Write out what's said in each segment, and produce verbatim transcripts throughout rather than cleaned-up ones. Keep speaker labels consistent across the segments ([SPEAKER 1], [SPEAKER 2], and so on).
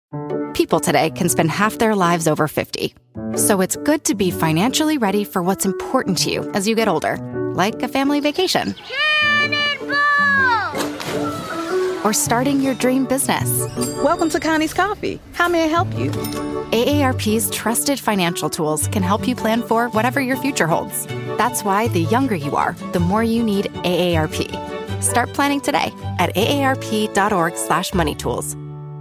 [SPEAKER 1] People today can spend half their lives over fifty. So it's good to be financially ready for what's important to you as you get older, like a family vacation.
[SPEAKER 2] Cannonball!
[SPEAKER 1] Or starting your dream business.
[SPEAKER 3] Welcome to Connie's Coffee. How may I help you?
[SPEAKER 1] A A R P's trusted financial tools can help you plan for whatever your future holds. That's why the younger you are, the more you need A A R P. Start planning today at aarp.org slash money tools.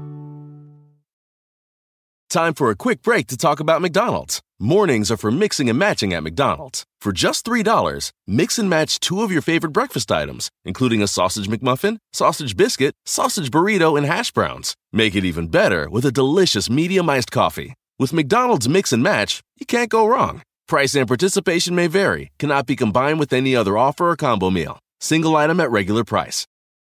[SPEAKER 4] Time for a quick break to talk about McDonald's. Mornings are for mixing and matching at McDonald's. For just three dollars, mix and match two of your favorite breakfast items, including a sausage McMuffin, sausage biscuit, sausage burrito, and hash browns. Make it even better with a delicious medium iced coffee. With McDonald's Mix and Match, you can't go wrong. Price and participation may vary, cannot be combined with any other offer or combo meal. Single item at regular price.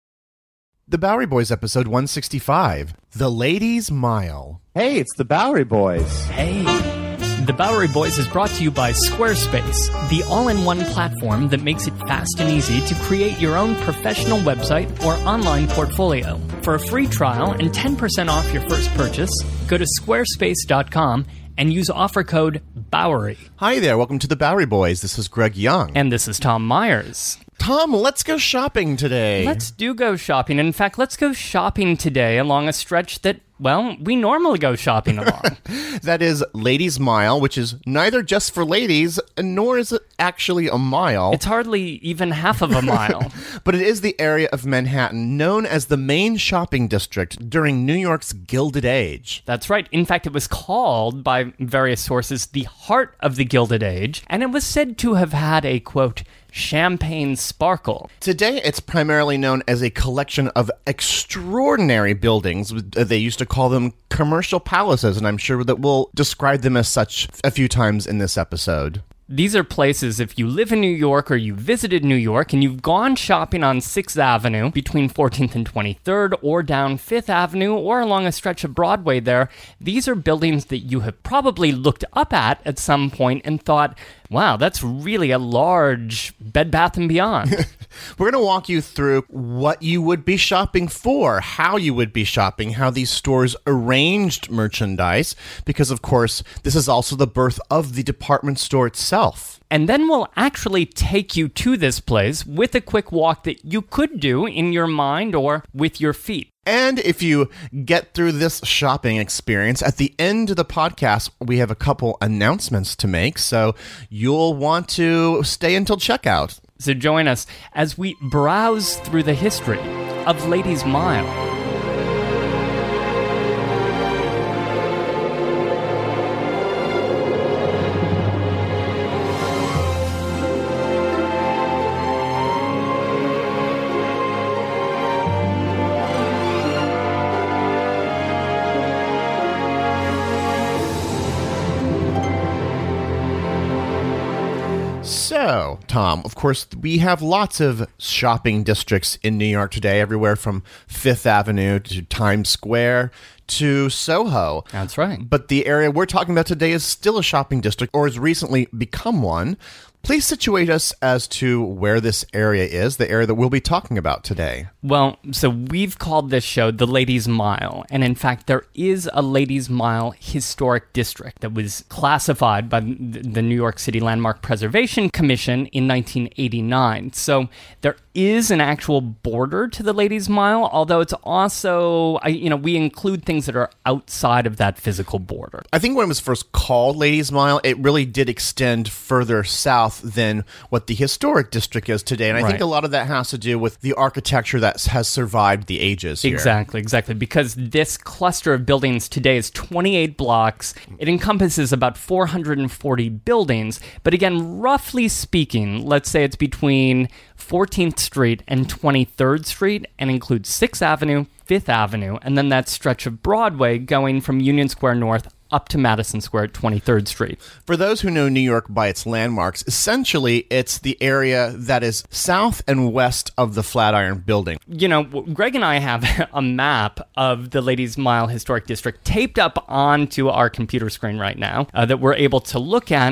[SPEAKER 5] The Bowery Boys, episode one sixty-five, The Ladies' Mile.
[SPEAKER 6] Hey, it's the Bowery Boys.
[SPEAKER 7] Hey. The Bowery Boys is brought to you by Squarespace, the all-in-one platform that makes it fast and easy to create your own professional website or online portfolio. For a free trial and ten percent off your first purchase, go to squarespace dot com and use offer code Bowery.
[SPEAKER 5] Hi there, welcome to the Bowery Boys. This is Greg Young.
[SPEAKER 7] And this is Tom Myers.
[SPEAKER 5] Tom, let's go shopping today.
[SPEAKER 7] Let's do go shopping. In fact, let's go shopping today along a stretch that, well, we normally go shopping along.
[SPEAKER 5] That is Ladies' Mile, which is neither just for ladies, nor is it actually a mile.
[SPEAKER 7] It's hardly even half of a mile.
[SPEAKER 5] But it is the area of Manhattan known as the main shopping district during New York's Gilded Age.
[SPEAKER 7] That's right. In fact, it was called, by various sources, the heart of the Gilded Age, and it was said to have had a, quote, champagne sparkle.
[SPEAKER 5] Today, it's primarily known as a collection of extraordinary buildings. They used to call them commercial palaces, and I'm sure that we'll describe them as such a few times in this episode.
[SPEAKER 7] These are places, if you live in New York or you visited New York and you've gone shopping on sixth Avenue between fourteenth and twenty-third or down fifth Avenue or along a stretch of Broadway there, these are buildings that you have probably looked up at at some point and thought, wow, that's really a large Bed Bath and Beyond.
[SPEAKER 5] We're going to walk you through what you would be shopping for, how you would be shopping, how these stores arranged merchandise, because, of course, this is also the birth of the department store itself.
[SPEAKER 7] And then we'll actually take you to this place with a quick walk that you could do in your mind or with your feet.
[SPEAKER 5] And if you get through this shopping experience, at the end of the podcast, we have a couple announcements to make, so you'll want to stay until checkout.
[SPEAKER 7] So join us as we browse through the history of Ladies' Mile.
[SPEAKER 5] So, Tom, of course, we have lots of shopping districts in New York today, everywhere from Fifth Avenue to Times Square to Soho.
[SPEAKER 7] That's right.
[SPEAKER 5] But the area we're talking about today is still a shopping district, or has recently become one. Please situate us as to where this area is, the area that we'll be talking about today.
[SPEAKER 7] Well, so we've called this show the Ladies' Mile, and in fact, there is a Ladies' Mile historic district that was classified by the New York City Landmark Preservation Commission in nineteen eighty-nine. So there is an actual border to the Ladies' Mile, although it's also, you know, we include things that are outside of that physical border.
[SPEAKER 5] I think when it was first called Ladies' Mile, it really did extend further south than what the historic district is today. And I
[SPEAKER 7] right.
[SPEAKER 5] think a lot of that has to do with the architecture that has survived the ages here.
[SPEAKER 7] Exactly, exactly. Because this cluster of buildings today is twenty-eight blocks. It encompasses about four hundred forty buildings. But again, roughly speaking, let's say it's between fourteenth Street and twenty-third Street and includes sixth Avenue, fifth Avenue, and then that stretch of Broadway going from Union Square North up to Madison Square at twenty-third Street. For
[SPEAKER 5] those who know New York by its landmarks, essentially it's the area that is south and west of the Flatiron Building.
[SPEAKER 7] You know, Greg and I have a map of the Ladies' Mile Historic District taped up onto our computer screen right now uh, that we're able to look at.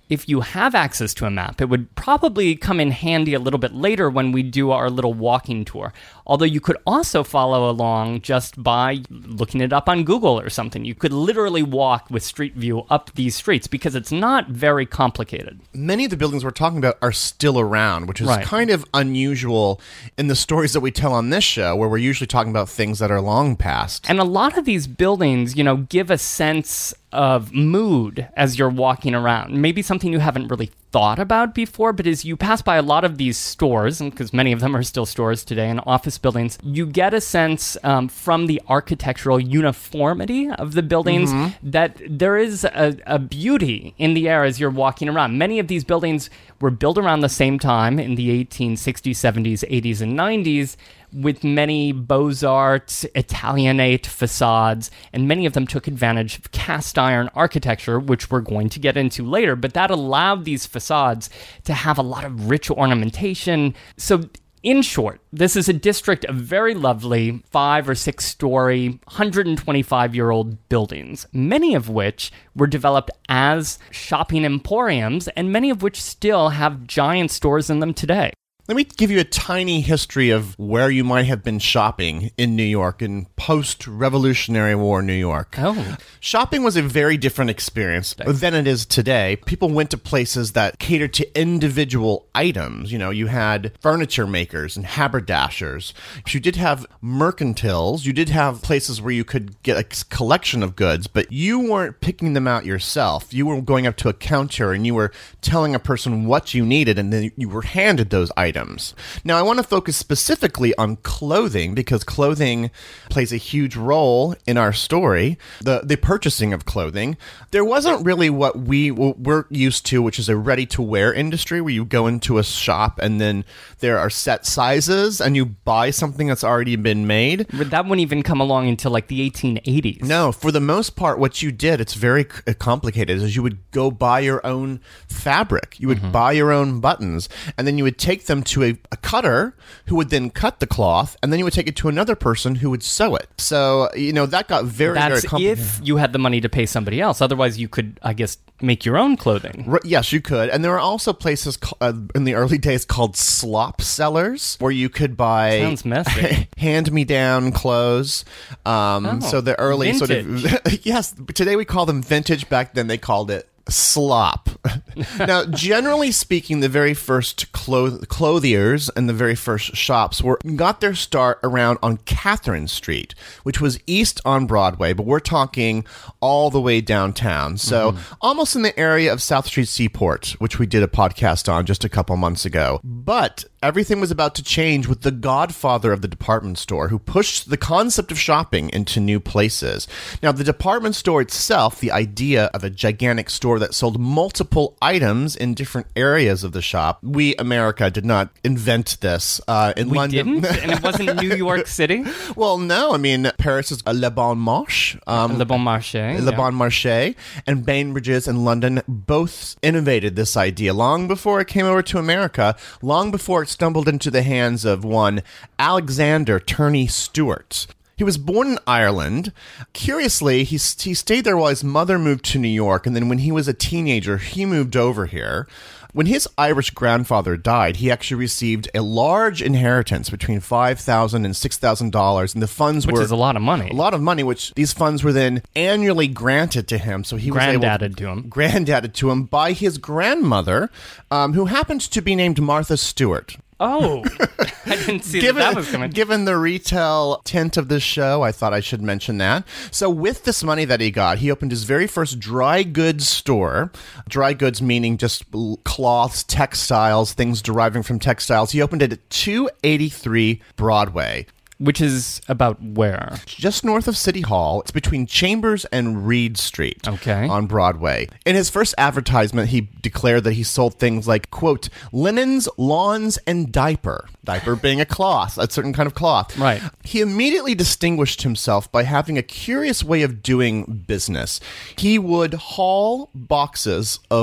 [SPEAKER 7] if you have access to a map, it would probably come in handy a little bit later when we do our little walking tour. Although you could also follow along just by looking it up on Google or something. You could literally walk with Street View up these streets because it's not very complicated.
[SPEAKER 5] Many of the buildings we're talking about are still around, which is
[SPEAKER 7] Right.
[SPEAKER 5] kind of unusual in the stories that we tell on this show, where we're usually talking about things that are long past.
[SPEAKER 7] And a lot of these buildings, you know, give a sense of mood as you're walking around. Maybe something you haven't really thought about before, but as you pass by a lot of these stores, and because many of them are still stores today and office buildings, you get a sense um, from the architectural uniformity of the buildings mm-hmm. that there is a, a beauty in the air as you're walking around. Many of these buildings were built around the same time in the eighteen sixties, seventies, eighties, and nineties, with many Beaux-Arts, Italianate facades, and many of them took advantage of cast iron architecture, which we're going to get into later, but that allowed these facades to have a lot of rich ornamentation. So in short, this is a district of very lovely five or six story, one hundred twenty-five year old buildings, many of which were developed as shopping emporiums, and many of which still have giant stores in them today.
[SPEAKER 5] Let me give you a tiny history of where you might have been shopping in New York in post-Revolutionary War New York.
[SPEAKER 7] Oh.
[SPEAKER 5] Shopping was a very different experience than it is today. People went to places that catered to individual items. You know, you had furniture makers and haberdashers. You did have mercantiles. You did have places where you could get a collection of goods, but you weren't picking them out yourself. You were going up to a counter and you were telling a person what you needed, and then you were handed those items. Now, I want to focus specifically on clothing because clothing plays a huge role in our story, the the purchasing of clothing. There wasn't really what we we're used to, which is a ready-to-wear industry where you go into a shop and then there are set sizes and you buy something that's already been made.
[SPEAKER 7] But that wouldn't even come along until like the eighteen eighties.
[SPEAKER 5] No, for the most part, what you did, it's very c- complicated, is you would go buy your own fabric. You would mm-hmm. buy your own buttons, and then you would take them to a, a cutter who would then cut the cloth, and then you would take it to another person who would sew it. So, you know, that got very,
[SPEAKER 7] That's
[SPEAKER 5] very complicated.
[SPEAKER 7] If you had the money to pay somebody else. Otherwise, you could, I guess, make your own clothing.
[SPEAKER 5] R- yes, you could. And there were also places ca- uh, in the early days called slop sellers, where you could buy
[SPEAKER 7] Sounds messy.
[SPEAKER 5] hand-me-down clothes. Um,
[SPEAKER 7] oh,
[SPEAKER 5] so the early
[SPEAKER 7] vintage.
[SPEAKER 5] sort of... yes, today we call them vintage. Back then they called it slop. Now, generally speaking, the very first cloth- clothiers and the very first shops were got their start around on Catherine Street, which was east on Broadway, but we're talking all the way downtown. So mm-hmm. almost in the area of South Street Seaport, which we did a podcast on just a couple months ago. But everything was about to change with the godfather of the department store, who pushed the concept of shopping into new places. Now, the department store itself, the idea of a gigantic store that sold multiple items in different areas of the shop. We, America, did not invent this. Uh, in
[SPEAKER 7] we
[SPEAKER 5] London.
[SPEAKER 7] didn't? And it wasn't New York City?
[SPEAKER 5] Well, no. I mean, Paris is Le Bon Marché. Um,
[SPEAKER 7] Le Bon Marché.
[SPEAKER 5] Le
[SPEAKER 7] yeah.
[SPEAKER 5] Bon Marché. And Bainbridges and London both innovated this idea long before it came over to America, long before it stumbled into the hands of one Alexander Turney Stewart. He was born in Ireland. Curiously, he, he stayed there while his mother moved to New York, and then when he was a teenager, he moved over here. When his Irish grandfather died, he actually received a large inheritance between five thousand dollars and six thousand dollars, and the funds
[SPEAKER 7] which
[SPEAKER 5] were...
[SPEAKER 7] Which is a lot of money.
[SPEAKER 5] A lot of money, which these funds were then annually granted to him, so he was able...
[SPEAKER 7] Grandadded to him.
[SPEAKER 5] Grandadded to him by his grandmother, um, who happened to be named Martha Stewart.
[SPEAKER 7] Oh, I didn't see
[SPEAKER 5] given,
[SPEAKER 7] that, that was coming.
[SPEAKER 5] Given the retail tint of this show, I thought I should mention that. So with this money that he got, he opened his very first dry goods store. Dry goods meaning just cloths, textiles, things deriving from textiles. He opened it at two eighty-three Broadway.
[SPEAKER 7] Which is about where?
[SPEAKER 5] Just north of City Hall. It's between Chambers and Reed Street.
[SPEAKER 7] Okay.
[SPEAKER 5] On Broadway. In his first advertisement, he declared that he sold things like, quote, linens, lawns, and diaper. Diaper being a cloth, a certain kind of cloth.
[SPEAKER 7] Right.
[SPEAKER 5] He immediately distinguished himself by having a curious way of doing business. He would haul boxes of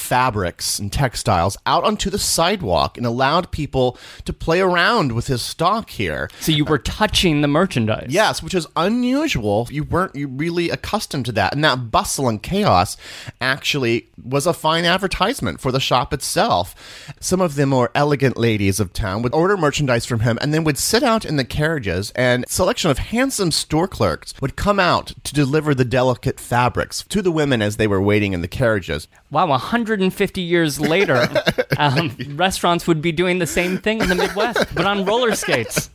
[SPEAKER 5] fabrics and textiles out onto the sidewalk and allowed people to play around with his stock here.
[SPEAKER 7] So you were touching the merchandise.
[SPEAKER 5] Yes, which is unusual. You weren't you really accustomed to that. And that bustle and chaos actually was a fine advertisement for the shop itself. Some of the more elegant ladies of town would order merchandise from him and then would sit out in the carriages, and a selection of handsome store clerks would come out to deliver the delicate fabrics to the women as they were waiting in the carriages.
[SPEAKER 7] Wow, one hundred fifty years later, um, restaurants would be doing the same thing in the Midwest, but on roller skates.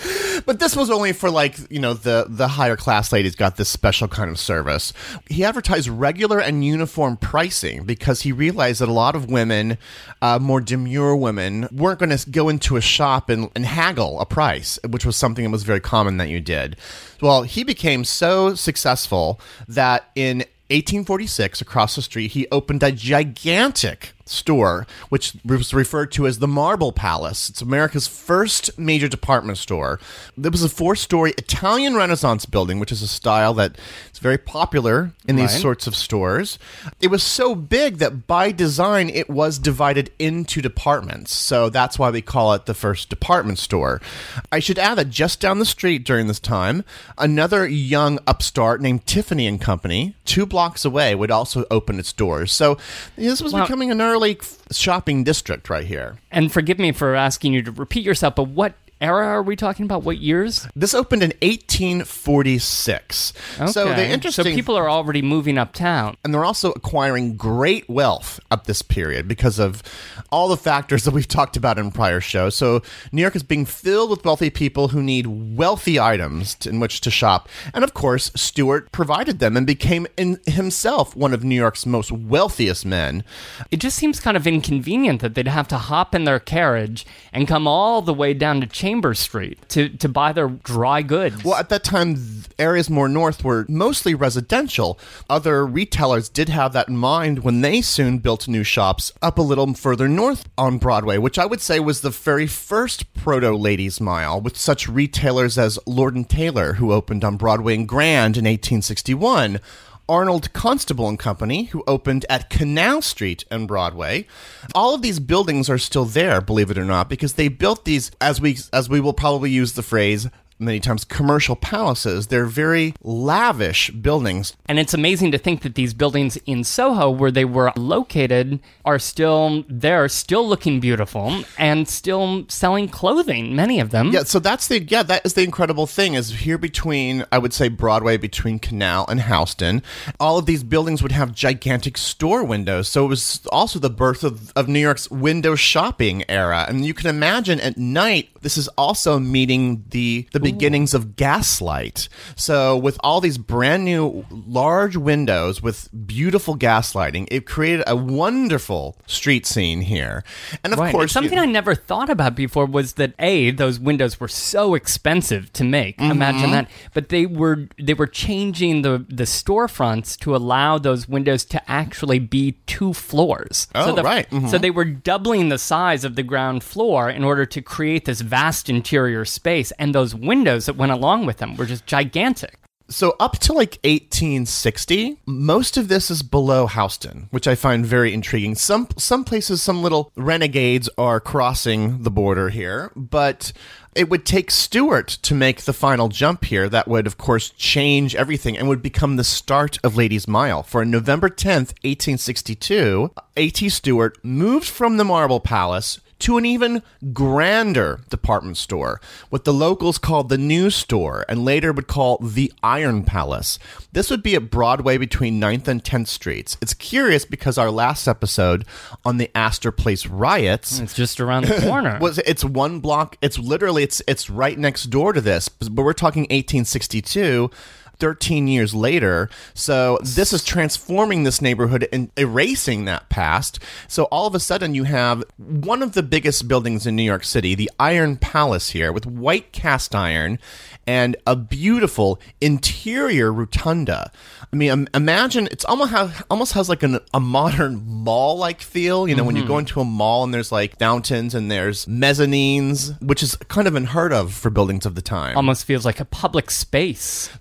[SPEAKER 5] But this was only for, like, you know, the, the higher class ladies got this special kind of service. He advertised regular and uniform pricing because he realized that a lot of women, uh, more demure women, weren't going to go into a shop and, and haggle a price, which was something that was very common that you did. Well, he became so successful that in eighteen forty-six, across the street, he opened a gigantic store, which was referred to as the Marble Palace. It's America's first major department store. There was a four-story Italian Renaissance building, which is a style that is very popular in these
[SPEAKER 7] Right.
[SPEAKER 5] sorts of stores. It was so big that by design, it was divided into departments. So that's why we call it the first department store. I should add that just down the street during this time, another young upstart named Tiffany and Company, two blocks away, would also open its doors. So this was
[SPEAKER 7] Wow.
[SPEAKER 5] becoming an early shopping district right here.
[SPEAKER 7] And forgive me for asking you to repeat yourself, but what era are we talking about? What years?
[SPEAKER 5] This opened in eighteen forty-six. So the
[SPEAKER 7] Okay.
[SPEAKER 5] interesting...
[SPEAKER 7] So people are already moving uptown.
[SPEAKER 5] And they're also acquiring great wealth up this period because of all the factors that we've talked about in prior shows. So New York is being filled with wealthy people who need wealthy items to, in which to shop. And of course, Stewart provided them and became in himself one of New York's most wealthiest men.
[SPEAKER 7] It just seems kind of inconvenient that they'd have to hop in their carriage and come all the way down to Chambers Street to, to buy their dry goods.
[SPEAKER 5] Well, at that time, areas more north were mostly residential. Other retailers did have that in mind when they soon built new shops up a little further north on Broadway, which I would say was the very first proto-Ladies Mile, with such retailers as Lord and Taylor, who opened on Broadway and Grand in eighteen sixty-one, Arnold Constable and Company, who opened at Canal Street and Broadway. All of these buildings are still there, believe it or not, because they built these, as we as we will probably use the phrase many times, commercial palaces. They're very lavish buildings.
[SPEAKER 7] And it's amazing to think that these buildings in Soho, where they were located, are still there, still looking beautiful, and still selling clothing, many of them.
[SPEAKER 5] Yeah, so that's the, yeah, that is the incredible thing, is here between, I would say, Broadway, between Canal and Houston, all of these buildings would have gigantic store windows. So it was also the birth of, of New York's window shopping era. And you can imagine at night, this is also meeting the, the beginnings of gaslight. So with all these brand new large windows with beautiful gaslighting, it created a wonderful street scene here. And of
[SPEAKER 7] Right.
[SPEAKER 5] course,
[SPEAKER 7] Something
[SPEAKER 5] you,
[SPEAKER 7] I never thought about before was that A, those windows were so expensive to make.
[SPEAKER 5] Mm-hmm.
[SPEAKER 7] Imagine that. But they were they were changing the, the storefronts to allow those windows to actually be two floors.
[SPEAKER 5] Oh,
[SPEAKER 7] so the,
[SPEAKER 5] right. Mhm.
[SPEAKER 7] So they were doubling the size of the ground floor in order to create this vast interior space, and those windows that went along with them were just gigantic.
[SPEAKER 5] So up to like eighteen sixty, most of this is below Houston, which I find very intriguing. Some some places, some little renegades are crossing the border here, but it would take Stewart to make the final jump here. That would, of course, change everything and would become the start of Ladies Mile. For November tenth, eighteen sixty-two, A T Stewart moved from the Marble Palace to an even grander department store, what the locals called the New Store, and later would call the Iron Palace. This would be at Broadway between ninth and tenth Streets. It's curious because our last episode on the Astor Place riots
[SPEAKER 7] It's just around the corner.
[SPEAKER 5] was it's one block. It's literally it's it's right next door to this, but we're talking eighteen sixty-two. thirteen years later. So this is transforming this neighborhood and erasing that past. So all of a sudden you have one of the biggest buildings in New York City, the Iron Palace here, with white cast iron and a beautiful interior rotunda. I mean, um, imagine it's almost have, almost has like an, a modern mall-like feel. You know, mm-hmm. when you go into a mall and there's like fountains and there's mezzanines, which is kind of unheard of for buildings of the time.
[SPEAKER 7] Almost feels like a public space.
[SPEAKER 5] So there were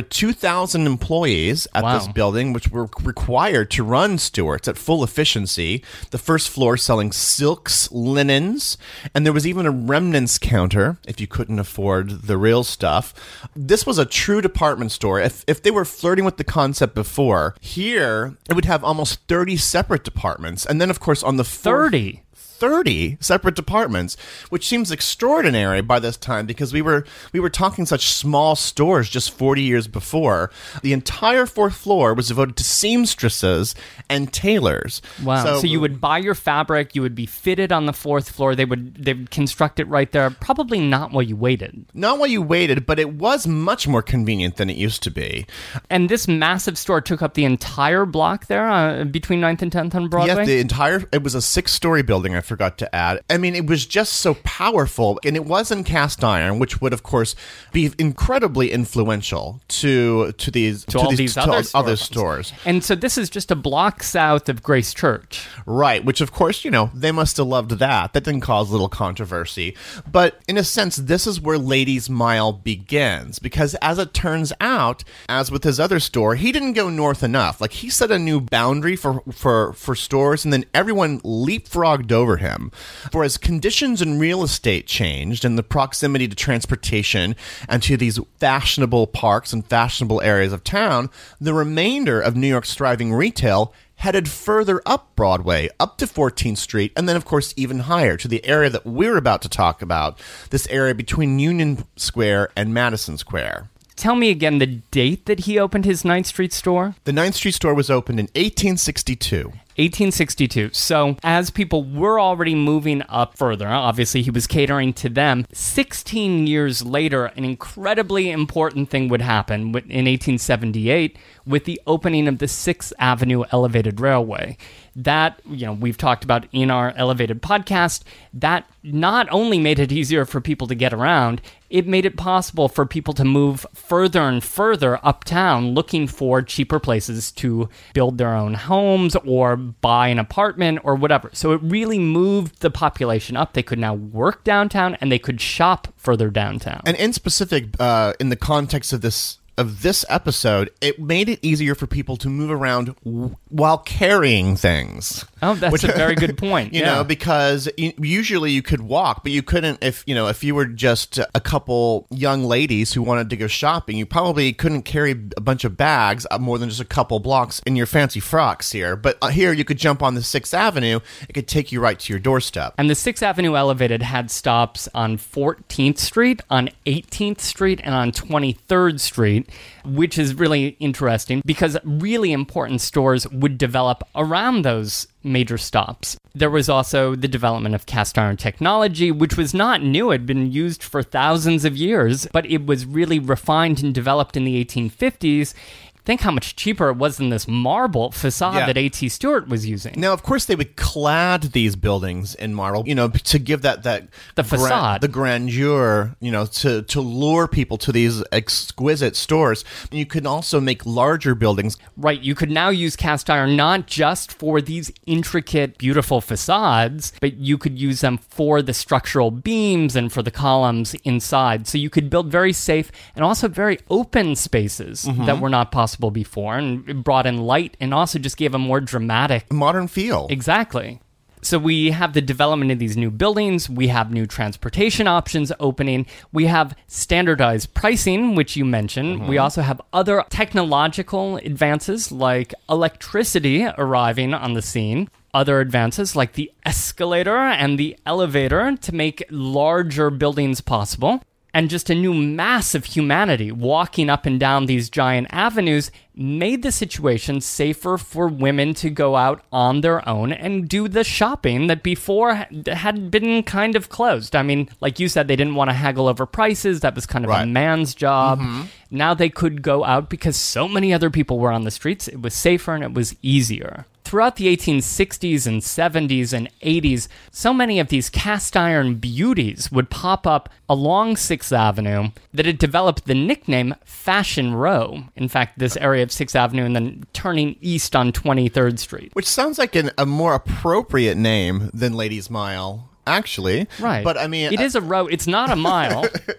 [SPEAKER 5] two thousand employees at
[SPEAKER 7] Wow.
[SPEAKER 5] this building, which were required to run Stewart's at full efficiency. The first floor selling silks, linens, and there was even a remnants counter if you couldn't afford the real stuff. This was a true department store. If, if they were flirting with the concept before, here it would have almost thirty separate departments. And then, of course, on the fourth,
[SPEAKER 7] thirty.
[SPEAKER 5] thirty separate departments, which seems extraordinary by this time because we were we were talking such small stores just forty years before. The entire fourth floor was devoted to seamstresses and tailors.
[SPEAKER 7] Wow. So, you would buy your fabric, you would be fitted on the fourth floor, they would they would construct it right there, probably not while you waited.
[SPEAKER 5] Not while you waited, but it was much more convenient than it used to be.
[SPEAKER 7] And this massive store took up the entire block there uh, between ninth and tenth on Broadway?
[SPEAKER 5] Yeah, the entire, it was a six-story building, I forgot to add. I mean, it was just so powerful, and it was in cast iron, which would, of course, be incredibly influential to to these
[SPEAKER 7] to, all
[SPEAKER 5] these,
[SPEAKER 7] these
[SPEAKER 5] to
[SPEAKER 7] other,
[SPEAKER 5] other
[SPEAKER 7] storefronts.
[SPEAKER 5] stores.
[SPEAKER 7] And so this is just a block south of Grace Church.
[SPEAKER 5] Right, which, of course, you know, they must have loved that. That didn't cause little controversy. But in a sense, this is where Ladies Mile begins, because as it turns out, as with his other store, he didn't go north enough. Like, he set a new boundary for, for, for stores, and then everyone leapfrogged over him. For as conditions in real estate changed and the proximity to transportation and to these fashionable parks and fashionable areas of town, the remainder of New York's thriving retail headed further up Broadway, up to fourteenth Street, and then, of course, even higher to the area that we're about to talk about, this area between Union Square and Madison Square.
[SPEAKER 7] Tell me again the date that he opened his ninth Street store?
[SPEAKER 5] The ninth Street store was opened in eighteen sixty-two.
[SPEAKER 7] eighteen sixty-two. So as people were already moving up further, obviously he was catering to them. sixteen years later, an incredibly important thing would happen in eighteen seventy-eight with the opening of the sixth Avenue Elevated Railway. That, you know, we've talked about in our Elevated podcast, that not only made it easier for people to get around, it made it possible for people to move further and further uptown looking for cheaper places to build their own homes or buy an apartment or whatever. So it really moved the population up. They could now work downtown and they could shop further downtown.
[SPEAKER 5] And in specific, uh, in the context of this of this episode, it made it easier for people to move around w- while carrying things.
[SPEAKER 7] Oh, that's Which, a very good point.
[SPEAKER 5] You
[SPEAKER 7] yeah.
[SPEAKER 5] know, because y- usually you could walk, but you couldn't if, you know, if you were just a couple young ladies who wanted to go shopping, you probably couldn't carry a bunch of bags more than just a couple blocks in your fancy frocks here. But uh, here you could jump on the sixth Avenue. It could take you right to your doorstep.
[SPEAKER 7] And the sixth Avenue Elevated had stops on fourteenth Street, on eighteenth Street, and on twenty-third Street, which is really interesting because really important stores would develop around those major stops. There was also the development of cast iron technology, which was not new. It had been used for thousands of years, but it was really refined and developed in the eighteen fifties. Think how much cheaper it was than this marble facade
[SPEAKER 5] yeah.
[SPEAKER 7] that A T Stewart was using.
[SPEAKER 5] Now, of course, they would clad these buildings in marble, you know, to give that that
[SPEAKER 7] the facade,
[SPEAKER 5] gra- the grandeur, you know, to to lure people to these exquisite stores. And you could also make larger buildings.
[SPEAKER 7] Right. You could now use cast iron not just for these intricate, beautiful facades, but you could use them for the structural beams and for the columns inside. So you could build very safe and also very open spaces mm-hmm. that were not possible before, and it brought in light and also just gave a more dramatic
[SPEAKER 5] modern feel.
[SPEAKER 7] Exactly. So we have the development of these new buildings, we have new transportation options opening, we have standardized pricing, which you mentioned, mm-hmm. we also have other technological advances like electricity arriving on the scene, other advances like the escalator and the elevator to make larger buildings possible. And just a new mass of humanity walking up and down these giant avenues made the situation safer for women to go out on their own and do the shopping that before had been kind of closed. I mean, like you said, they didn't want to haggle over prices. That was kind of right. a man's job. Mm-hmm. Now they could go out because so many other people were on the streets. It was safer and it was easier. Throughout the eighteen sixties and seventies and eighties, so many of these cast iron beauties would pop up along sixth Avenue that it developed the nickname Fashion Row. In fact, this area of sixth Avenue and then turning east on twenty-third Street.
[SPEAKER 5] Which sounds like an, a more appropriate name than Ladies Mile, actually.
[SPEAKER 7] Right.
[SPEAKER 5] But I mean...
[SPEAKER 7] It
[SPEAKER 5] uh,
[SPEAKER 7] is a row. It's not a mile.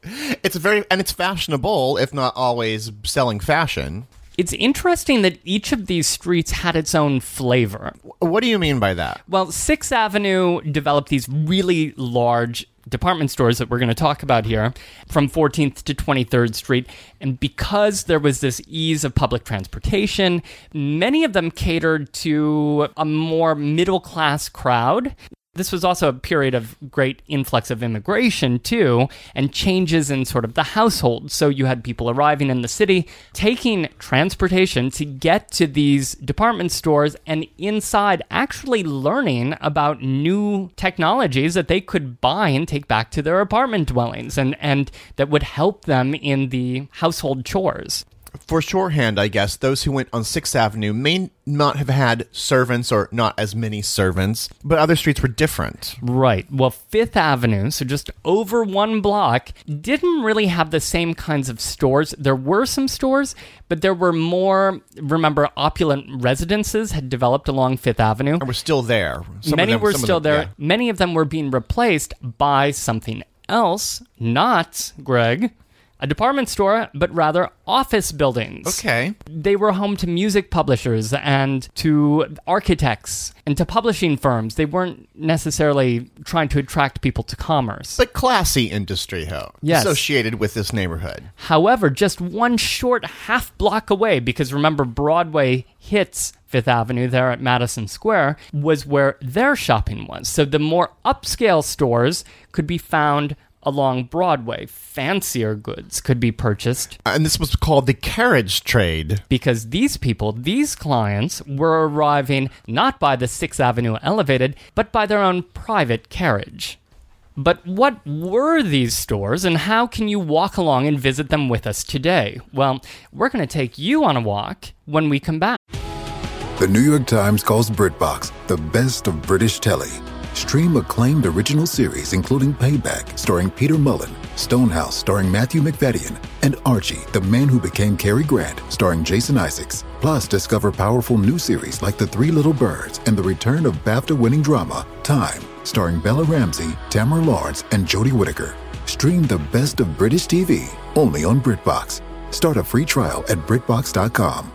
[SPEAKER 5] It's very, and it's fashionable, if not always selling fashion.
[SPEAKER 7] It's interesting that each of these streets had its own flavor.
[SPEAKER 5] What do you mean by that?
[SPEAKER 7] Well, sixth Avenue developed these really large department stores that we're going to talk about here from fourteenth to twenty-third Street. And because there was this ease of public transportation, many of them catered to a more middle-class crowd. This was also a period of great influx of immigration, too, and changes in sort of the household. So you had people arriving in the city, taking transportation to get to these department stores, and inside actually learning about new technologies that they could buy and take back to their apartment dwellings, and, and that would help them in the household chores.
[SPEAKER 5] For shorthand, I guess, those who went on sixth Avenue may not have had servants or not as many servants, but other streets were different.
[SPEAKER 7] Right. Well, fifth Avenue, so just over one block, didn't really have the same kinds of stores. There were some stores, but there were more, remember, opulent residences had developed along fifth Avenue.
[SPEAKER 5] And were still there. Some
[SPEAKER 7] Many
[SPEAKER 5] of them,
[SPEAKER 7] were
[SPEAKER 5] some
[SPEAKER 7] still
[SPEAKER 5] of them,
[SPEAKER 7] there.
[SPEAKER 5] yeah.
[SPEAKER 7] Many of them were being replaced by something else, not, Greg, a department store, but rather office buildings.
[SPEAKER 5] Okay.
[SPEAKER 7] They were home to music publishers and to architects and to publishing firms. They weren't necessarily trying to attract people to commerce.
[SPEAKER 5] But classy industry, ho,
[SPEAKER 7] Yes.
[SPEAKER 5] associated with this neighborhood.
[SPEAKER 7] However, just one short half block away, because remember, Broadway hits Fifth Avenue there at Madison Square, was where their shopping was. So the more upscale stores could be found along Broadway. Fancier goods could be purchased.
[SPEAKER 5] And this was called the carriage trade.
[SPEAKER 7] Because these people, these clients, were arriving not by the sixth Avenue Elevated, but by their own private carriage. But what were these stores, and how can you walk along and visit them with us today? Well, we're going to take you on a walk when we come back.
[SPEAKER 2] The New York Times calls BritBox the best of British telly. Stream acclaimed original series including Payback, starring Peter Mullen, Stonehouse, starring Matthew McFadden, and Archie, the Man Who Became Cary Grant, starring Jason Isaacs. Plus, discover powerful new series like The Three Little Birds and the return of BAFTA-winning drama, Time, starring Bella Ramsey, Tamara Lawrence, and Jodie Whittaker. Stream the best of British T V, only on BritBox. Start a free trial at BritBox dot com.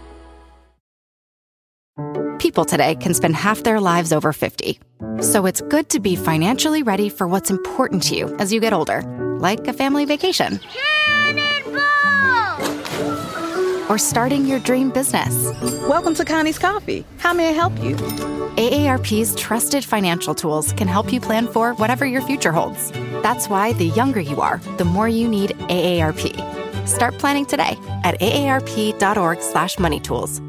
[SPEAKER 1] People today can spend half their lives over fifty. So it's good to be financially ready for what's important to you as you get older, like a family vacation. Cannonball! Or starting your dream business.
[SPEAKER 3] Welcome to Connie's Coffee. How may I help you?
[SPEAKER 1] A A R P's trusted financial tools can help you plan for whatever your future holds. That's why the younger you are, the more you need A A R P. Start planning today at aarp.org slash money tools.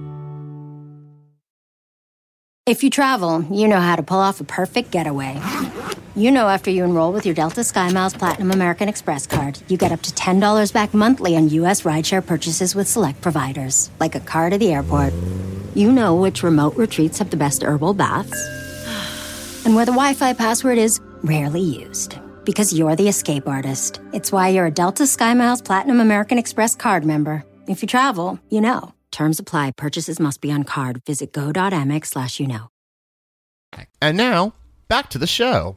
[SPEAKER 8] If you travel, you know how to pull off a perfect getaway. You know after you enroll with your Delta SkyMiles Platinum American Express card, you get up to ten dollars back monthly on U S rideshare purchases with select providers, like a car to the airport. You know which remote retreats have the best herbal baths, and where the Wi-Fi password is rarely used. Because you're the escape artist. It's why you're a Delta SkyMiles Platinum American Express card member. If you travel, you know. Terms apply. Purchases must be on card. Visit go.amex slash you know.
[SPEAKER 5] And now, back to the show.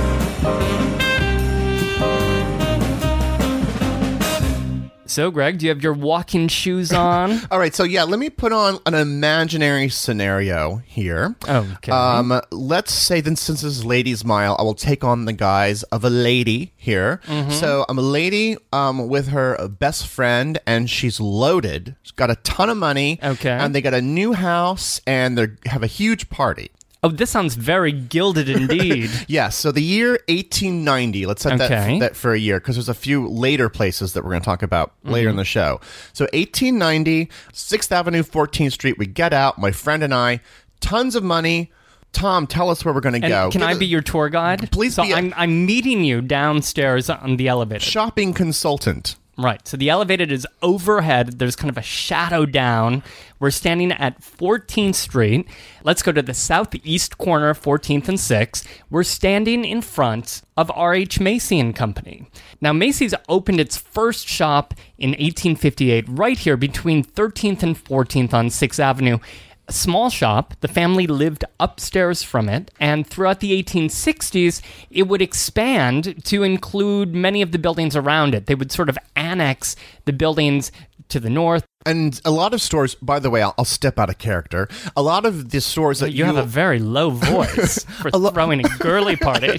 [SPEAKER 7] So, Greg, do you have your walking shoes on?
[SPEAKER 5] All right, so yeah, let me put on an imaginary scenario here.
[SPEAKER 7] Okay.
[SPEAKER 5] Um, let's say then, since this is Ladies Mile, I will take on the guise of a lady here. Mm-hmm. So I'm a lady um, with her best friend, and she's loaded. She's got a ton of money.
[SPEAKER 7] Okay.
[SPEAKER 5] And they got a new house, and they have a huge party.
[SPEAKER 7] Oh, this sounds very gilded indeed.
[SPEAKER 5] Yeah, so the year eighteen ninety, let's set
[SPEAKER 7] Okay.
[SPEAKER 5] that, that for a year, because there's a few later places that we're going to talk about mm-hmm. later in the show. So eighteen ninety, sixth Avenue, fourteenth Street, we get out, my friend and I, tons of money. Tom, tell us where we're going to go.
[SPEAKER 7] Can
[SPEAKER 5] Give
[SPEAKER 7] I
[SPEAKER 5] us-
[SPEAKER 7] be your tour guide?
[SPEAKER 5] Please
[SPEAKER 7] so
[SPEAKER 5] be a-
[SPEAKER 7] I'm, I'm meeting you downstairs on the elevator.
[SPEAKER 5] shopping consultant.
[SPEAKER 7] Right. So the elevator is overhead. There's kind of a shadow down. We're standing at fourteenth Street. Let's go to the southeast corner of fourteenth and sixth. We're standing in front of R H Macy and Company. Now, Macy's opened its first shop in eighteen fifty-eight right here between thirteenth and fourteenth on sixth Avenue. a small shop. The family lived upstairs from it, and throughout the eighteen sixties, it would expand to include many of the buildings around it. They would sort of annex the buildings to the north.
[SPEAKER 5] And a lot of stores, by the way, I'll, I'll step out of character. A lot of the stores that
[SPEAKER 7] you,
[SPEAKER 5] you
[SPEAKER 7] have a very low voice for
[SPEAKER 5] lo-
[SPEAKER 7] throwing a girly party.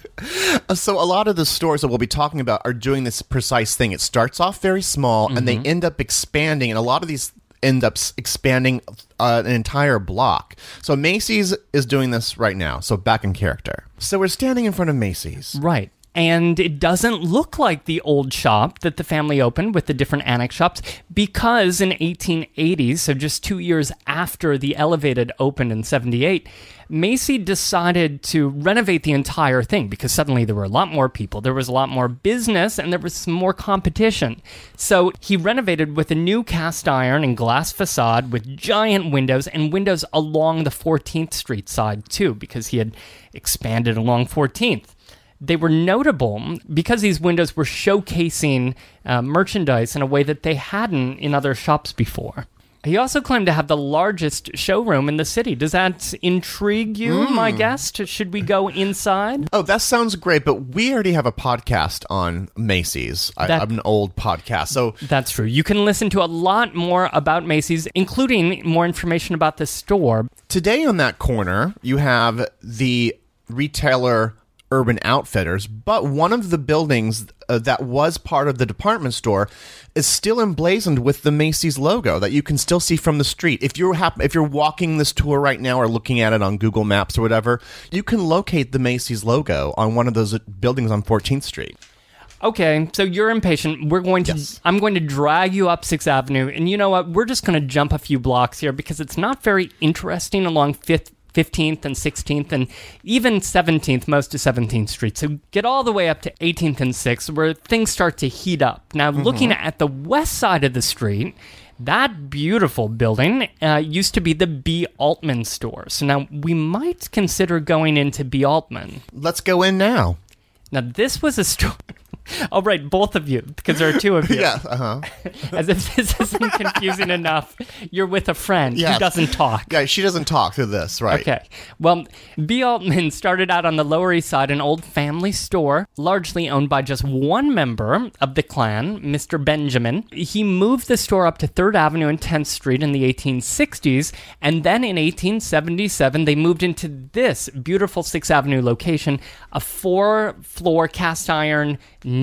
[SPEAKER 5] So a lot of the stores that we'll be talking about are doing this precise thing. It starts off very small, mm-hmm. and they end up expanding, and a lot of these end up expanding uh, an entire block. So Macy's is doing this right now. So back in character. So we're standing in front of Macy's.
[SPEAKER 7] Right. And it doesn't look like the old shop that the family opened with the different annex shops, because in eighteen eighty, so just two years after the Elevated opened in seventy-eight, Macy decided to renovate the entire thing because suddenly there were a lot more people, there was a lot more business, and there was some more competition. So he renovated with a new cast iron and glass facade with giant windows, and windows along the fourteenth Street side too, because he had expanded along fourteenth. They were notable because these windows were showcasing uh, merchandise in a way that they hadn't in other shops before. He also claimed to have the largest showroom in the city. Does that intrigue you, mm. my guest? Should we go inside?
[SPEAKER 5] Oh, that sounds great, but we already have a podcast on Macy's. I, that, I'm an old podcast, so...
[SPEAKER 7] That's true. You can listen to a lot more about Macy's, including more information about the store.
[SPEAKER 5] Today on that corner, you have the retailer Urban Outfitters, but one of the buildings uh, that was part of the department store is still emblazoned with the Macy's logo that you can still see from the street. If you're hap- if you're walking this tour right now or looking at it on Google Maps or whatever, you can locate the Macy's logo on one of those buildings on fourteenth Street.
[SPEAKER 7] Okay, so you're impatient. We're going to.
[SPEAKER 5] Yes.
[SPEAKER 7] I'm going to drag you up sixth Avenue, and you know what? We're just going to jump a few blocks here because it's not very interesting along fifth. fifteenth and sixteenth and even seventeenth, most of seventeenth Street. So get all the way up to eighteenth and sixth where things start to heat up. Now, mm-hmm. looking at the west side of the street, that beautiful building uh, used to be the B. Altman store. So now we might consider going into B. Altman.
[SPEAKER 5] Let's go in now.
[SPEAKER 7] Now, this was a store... Oh, right, both of you, because there are two of you.
[SPEAKER 5] Yeah, uh-huh.
[SPEAKER 7] As if this isn't confusing enough, you're with a friend
[SPEAKER 5] yes.
[SPEAKER 7] who doesn't talk.
[SPEAKER 5] Yeah, she doesn't talk through this, right.
[SPEAKER 7] Okay. Well, B. Altman started out on the Lower East Side, an old family store, largely owned by just one member of the clan, Mister Benjamin. He moved the store up to third Avenue and tenth Street in the eighteen sixties, and then in eighteen seventy-seven, they moved into this beautiful sixth Avenue location, a four-floor cast-iron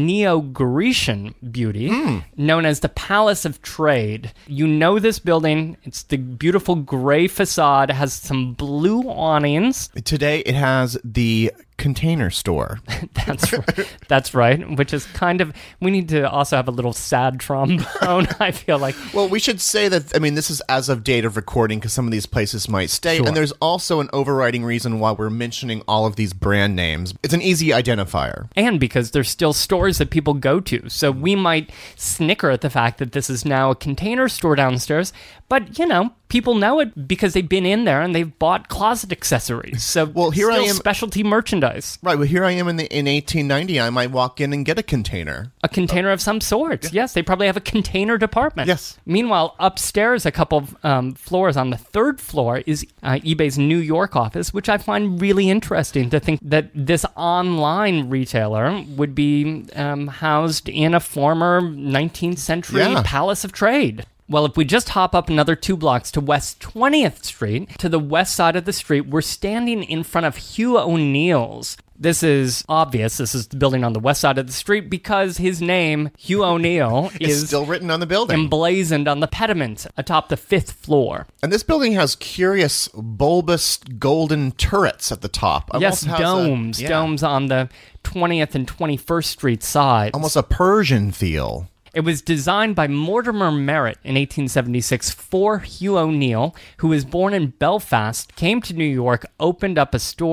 [SPEAKER 7] Neo-Grecian beauty mm. known as the Palace of Trade. You know this building. It's the beautiful gray facade. It has some blue awnings.
[SPEAKER 5] Today it has the Container Store.
[SPEAKER 7] That's right. That's right. Which is kind of, we need to also have a little sad trombone, I feel like.
[SPEAKER 5] Well, we should say that, I mean, this is as of date of recording because some of these places might stay.
[SPEAKER 7] Sure.
[SPEAKER 5] And there's also an overriding reason why we're mentioning all of these brand names. It's an easy identifier.
[SPEAKER 7] And because there's still stores that people go to. So we might snicker at the fact that this is now a Container Store downstairs. But, you know, people know it because they've been in there and they've bought closet accessories. So
[SPEAKER 5] well, here
[SPEAKER 7] still
[SPEAKER 5] I am,
[SPEAKER 7] specialty merchandise.
[SPEAKER 5] Right. Well, here I am in the in eighteen ninety. I might walk in and get a container.
[SPEAKER 7] A container of some sort. Yeah. Yes, they probably have a container department.
[SPEAKER 5] Yes.
[SPEAKER 7] Meanwhile, upstairs, a couple of um, floors on the third floor is uh, eBay's New York office, which I find really interesting to think that this online retailer would be um, housed in a former nineteenth century
[SPEAKER 5] yeah.
[SPEAKER 7] Palace of Trade. Well, if we just hop up another two blocks to West twentieth Street, to the west side of the street, we're standing in front of Hugh O'Neill's. This is obvious. This is the building on the west side of the street because his name, Hugh O'Neill, is
[SPEAKER 5] still written on the building.
[SPEAKER 7] Emblazoned on the pediment atop the fifth floor.
[SPEAKER 5] And this building has curious bulbous golden turrets at the top.
[SPEAKER 7] Yes,
[SPEAKER 5] Almost
[SPEAKER 7] domes.
[SPEAKER 5] A, yeah.
[SPEAKER 7] Domes on the twentieth and twenty-first Street sides.
[SPEAKER 5] Almost a Persian feel.
[SPEAKER 7] It was designed by Mortimer Merritt in eighteen seventy-six for Hugh O'Neill, who was born in Belfast, came to New York, opened up a store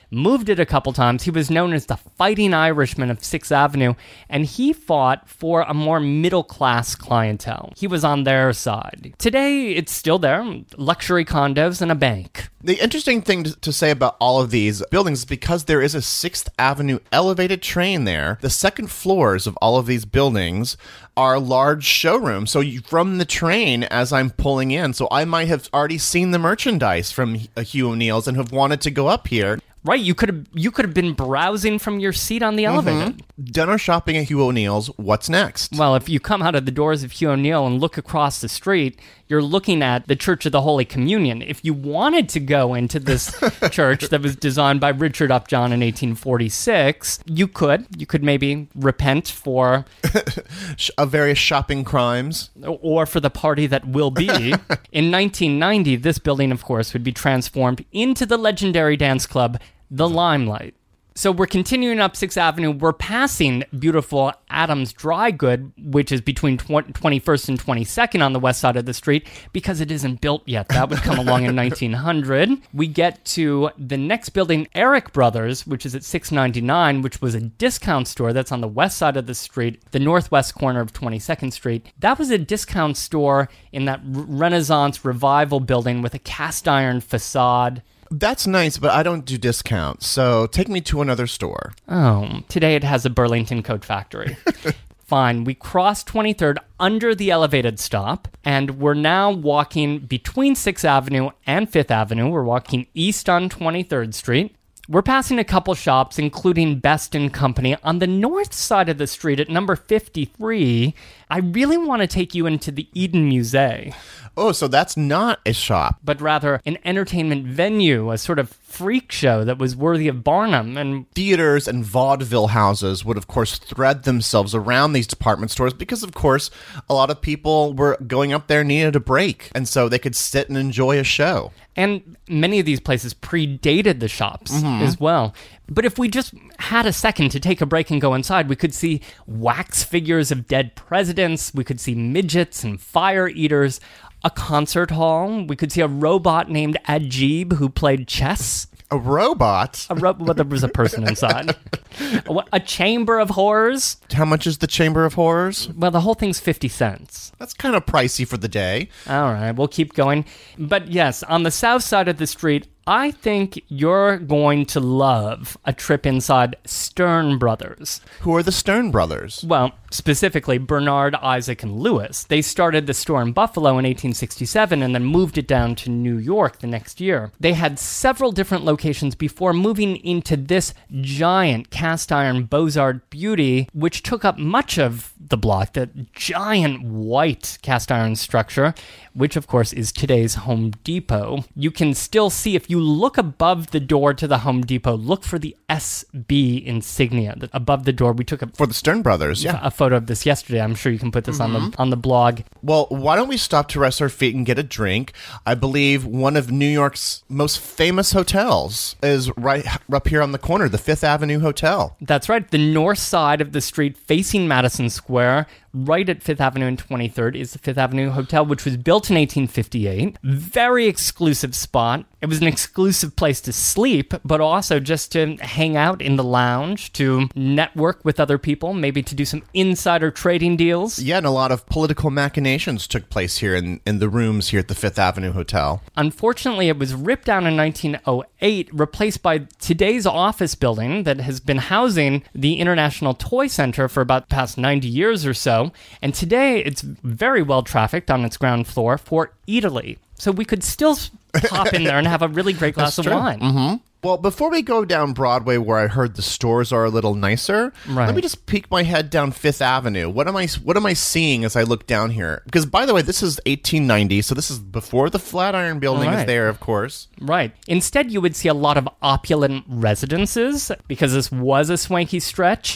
[SPEAKER 7] moved it a couple times. He was known as the Fighting Irishman of sixth Avenue, and he fought for a more middle-class clientele. He was on their side. Today, it's still there, luxury condos and a bank.
[SPEAKER 5] The interesting thing to, to say about all of these buildings is because there is a sixth Avenue elevated train there, the second floors of all of these buildings are large showrooms. So you, from the train, as I'm pulling in, so I might have already seen the merchandise from Hugh O'Neill's and have wanted to go up here.
[SPEAKER 7] Right, you could have you could have been browsing from your seat on the elevator.
[SPEAKER 5] Mm-hmm. Done our shopping at Hugh O'Neill's. What's next?
[SPEAKER 7] Well, if you come out of the doors of Hugh O'Neill and look across the street, you're looking at the Church of the Holy Communion. If you wanted to go into this church that was designed by Richard Upjohn in eighteen forty-six, you could. You could maybe repent for
[SPEAKER 5] uh, various shopping crimes,
[SPEAKER 7] or for the party that will be. In nineteen ninety, this building, of course, would be transformed into the legendary dance club, The Limelight. So we're continuing up sixth Avenue. We're passing beautiful Adams Dry Good, which is between twenty-first and twenty-second on the west side of the street, because it isn't built yet. That would come along in nineteen hundred. We get to the next building, Eric Brothers, which is at six ninety-nine, which was a discount store that's on the west side of the street, the northwest corner of twenty-second Street. That was a discount store in that Renaissance Revival building with a cast iron facade.
[SPEAKER 5] That's nice, but I don't do discounts, so take me to another store.
[SPEAKER 7] Oh, today it has a Burlington Coat Factory. Fine, we cross twenty-third under the elevated stop, and we're now walking between sixth Avenue and fifth Avenue. We're walking east on twenty-third Street. We're passing a couple shops, including Best and Company. On the north side of the street at number fifty-three, I really want to take you into the Eden Musée.
[SPEAKER 5] Oh, so that's not a shop.
[SPEAKER 7] But rather an entertainment venue, a sort of freak show that was worthy of Barnum. And
[SPEAKER 5] theaters and vaudeville houses would, of course, thread themselves around these department stores because, of course, a lot of people were going up there, needed a break, and so they could sit and enjoy a show.
[SPEAKER 7] And many of these places predated the shops mm-hmm. as well. But if we just had a second to take a break and go inside, we could see wax figures of dead presidents, we could see midgets and fire eaters, a concert hall, we could see a robot named Ajib who played chess.
[SPEAKER 5] A robot?
[SPEAKER 7] A ro- well, there was a person inside. a, a chamber of horrors.
[SPEAKER 5] How much is the Chamber of Horrors?
[SPEAKER 7] Well, the whole thing's fifty cents.
[SPEAKER 5] That's kind of pricey for the day.
[SPEAKER 7] All right, we'll keep going. But yes, on the south side of the street, I think you're going to love a trip inside Stern Brothers.
[SPEAKER 5] Who are the Stern Brothers?
[SPEAKER 7] Well, specifically Bernard, Isaac, and Lewis. They started the store in Buffalo in eighteen sixty-seven and then moved it down to New York the next year. They had several different locations before moving into this giant cast iron Beaux-Arts beauty, which took up much of the block, the giant white cast iron structure, which of course is today's Home Depot. You can still see, if you look above the door to the Home Depot, look for the S B insignia above the door. We took a
[SPEAKER 5] for the Stern Brothers, yeah,
[SPEAKER 7] a photo of this yesterday. I'm sure you can put this mm-hmm. on the on the blog.
[SPEAKER 5] Well, why don't we stop to rest our feet and get a drink? I believe one of New York's most famous hotels is right up here on the corner, the Fifth Avenue Hotel.
[SPEAKER 7] That's right. The north side of the street facing Madison Square, right at Fifth Avenue and twenty-third, is the Fifth Avenue Hotel, which was built in eighteen fifty-eight. Very exclusive spot. It was an exclusive place to sleep, but also just to hang out in the lounge, to network with other people, maybe to do some insider trading deals.
[SPEAKER 5] Yeah, and a lot of political machinations took place here in, in the rooms here at the Fifth Avenue Hotel.
[SPEAKER 7] Unfortunately, it was ripped down in nineteen oh eight, replaced by today's office building that has been housing the International Toy Center for about the past ninety years or so. And today, it's very well trafficked on its ground floor for Italy. So we could still pop in there and have a really great glass of wine.
[SPEAKER 5] Mm-hmm. Well, before we go down Broadway, where I heard the stores are a little nicer,
[SPEAKER 7] right.
[SPEAKER 5] let me just peek my head down Fifth Avenue. What am I What am I seeing as I look down here? Because, by the way, this is eighteen ninety, so this is before the Flatiron Building right. is there, of course.
[SPEAKER 7] Right. Instead, you would see a lot of opulent residences, because this was a swanky stretch.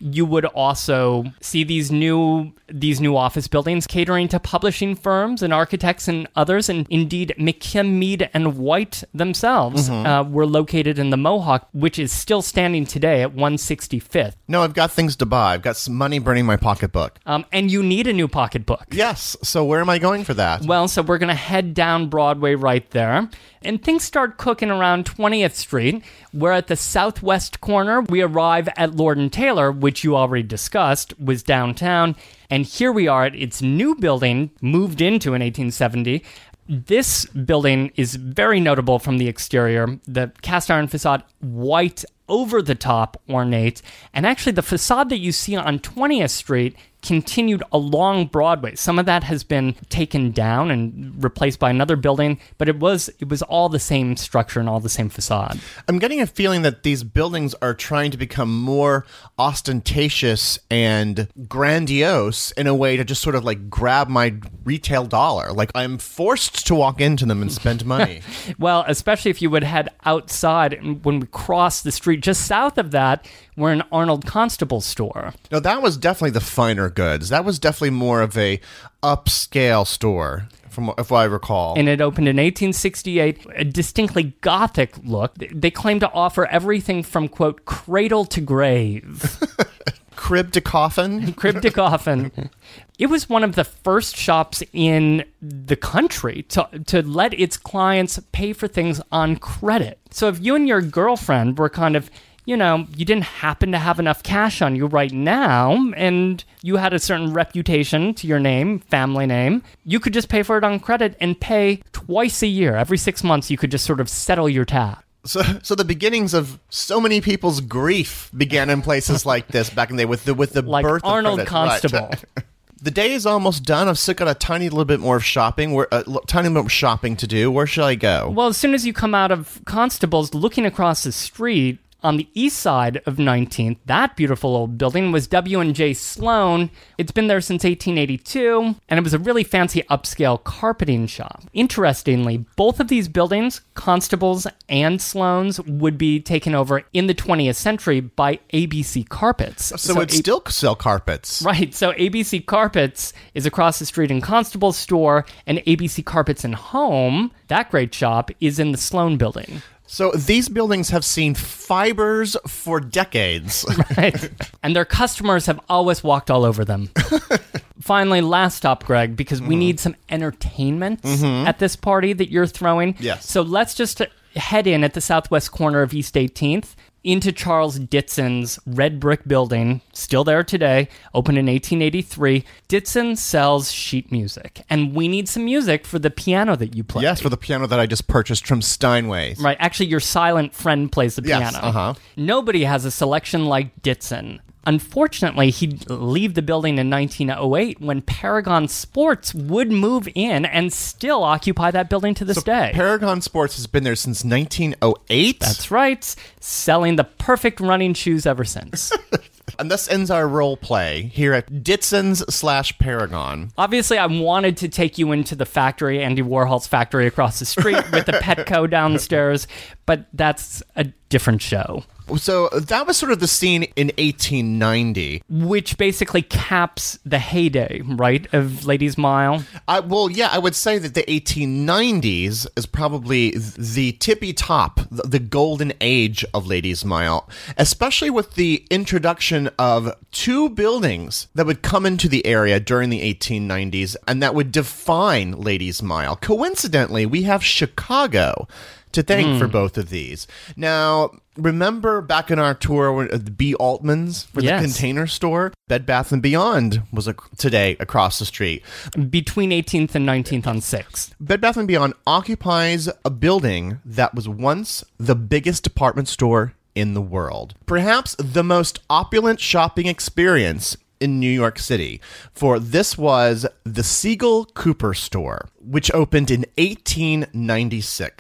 [SPEAKER 7] you would also see these new these new office buildings catering to publishing firms and architects and others. And indeed, McKim, Mead, and White themselves mm-hmm. uh, were located in the Mohawk, which is still standing today at one sixty-fifth.
[SPEAKER 5] No, I've got things to buy. I've got some money burning my pocketbook.
[SPEAKER 7] Um, and you need a new pocketbook.
[SPEAKER 5] Yes. So where am I going for that?
[SPEAKER 7] Well, so we're going to head down Broadway right there. And things start cooking around twentieth Street, where at the southwest corner, we arrive at Lord and Taylor, which you already discussed, was downtown. And here we are at its new building, moved into in eighteen seventy. This building is very notable from the exterior. The cast iron facade, white, over-the-top, ornate. And actually, the facade that you see on twentieth Street continued along Broadway. Some of that has been taken down and replaced by another building, but it was it was all the same structure and all the same facade.
[SPEAKER 5] I'm getting a feeling that these buildings are trying to become more ostentatious and grandiose in a way to just sort of like grab my retail dollar. Like I'm forced to walk into them and spend money.
[SPEAKER 7] Well, especially if you would head outside, and when we cross the street just south of that, we're in Arnold Constable's store.
[SPEAKER 5] No, that was definitely the finer goods. That was definitely more of a upscale store, from if I recall.
[SPEAKER 7] And it opened in eighteen sixty-eight, a distinctly Gothic look. They claim to offer everything from, quote, cradle to grave.
[SPEAKER 5] Crib to coffin?
[SPEAKER 7] Crib to coffin. It was one of the first shops in the country to, to let its clients pay for things on credit. So if you and your girlfriend were kind of, you know, you didn't happen to have enough cash on you right now, and you had a certain reputation to your name, family name, you could just pay for it on credit and pay twice a year. Every six months, you could just sort of settle your tab.
[SPEAKER 5] So, so the beginnings of so many people's grief began in places like this back in the day with the with the
[SPEAKER 7] like
[SPEAKER 5] birth
[SPEAKER 7] Arnold
[SPEAKER 5] of
[SPEAKER 7] Constable.
[SPEAKER 5] Right. The day is almost done. I've still got a tiny little bit more of shopping. Where a l- tiny bit more shopping to do. Where should I go?
[SPEAKER 7] Well, as soon as you come out of Constable's, looking across the street, on the east side of nineteenth, that beautiful old building was W and J Sloan. It's been there since eighteen eighty-two, and it was a really fancy upscale carpeting shop. Interestingly, both of these buildings, Constable's and Sloan's, would be taken over in the twentieth century by A B C Carpets.
[SPEAKER 5] So,
[SPEAKER 7] so
[SPEAKER 5] it
[SPEAKER 7] a-
[SPEAKER 5] still sell carpets.
[SPEAKER 7] Right, so A B C Carpets is across the street in Constable's store, and A B C Carpets and Home, that great shop, is in the Sloan building.
[SPEAKER 5] So these buildings have seen fibers for decades.
[SPEAKER 7] Right. And their customers have always walked all over them. Finally, last stop, Greg, because we mm. need some entertainment mm-hmm. at this party that you're throwing.
[SPEAKER 5] Yes.
[SPEAKER 7] So let's just head in at the southwest corner of East eighteenth into Charles Ditson's red brick building, still there today, opened in eighteen eighty-three. Ditson sells sheet music, and we need some music for the piano that you play.
[SPEAKER 5] Yes, for the piano that I just purchased from Steinway's.
[SPEAKER 7] Right, actually your silent friend plays the piano.
[SPEAKER 5] Yes, uh-huh.
[SPEAKER 7] Nobody has a selection like Ditson. Unfortunately, he'd leave the building in nineteen oh eight when Paragon Sports would move in and still occupy that building to this
[SPEAKER 5] so
[SPEAKER 7] day.
[SPEAKER 5] Paragon Sports has been there since nineteen oh eight?
[SPEAKER 7] That's right. Selling the perfect running shoes ever since.
[SPEAKER 5] And this ends our role play here at Ditson's slash Paragon.
[SPEAKER 7] Obviously, I wanted to take you into the factory, Andy Warhol's factory across the street with the Petco downstairs, but that's a different show.
[SPEAKER 5] So that was sort of the scene in eighteen ninety.
[SPEAKER 7] Which basically caps the heyday, right, of Ladies Mile?
[SPEAKER 5] Uh, well, yeah, I would say that the eighteen nineties is probably the tippy top, the, the golden age of Ladies Mile, especially with the introduction of two buildings that would come into the area during the eighteen nineties and that would define Ladies Mile. Coincidentally, we have Chicago to thank mm. for both of these. Now, remember back in our tour at the B. Altman's for
[SPEAKER 7] yes.
[SPEAKER 5] the Container Store? Bed Bath and Beyond was a, today across the street.
[SPEAKER 7] Between eighteenth and nineteenth on sixth.
[SPEAKER 5] Bed Bath and Beyond occupies a building that was once the biggest department store in the world. Perhaps the most opulent shopping experience in New York City, for this was the Siegel Cooper store, which opened in eighteen ninety-six.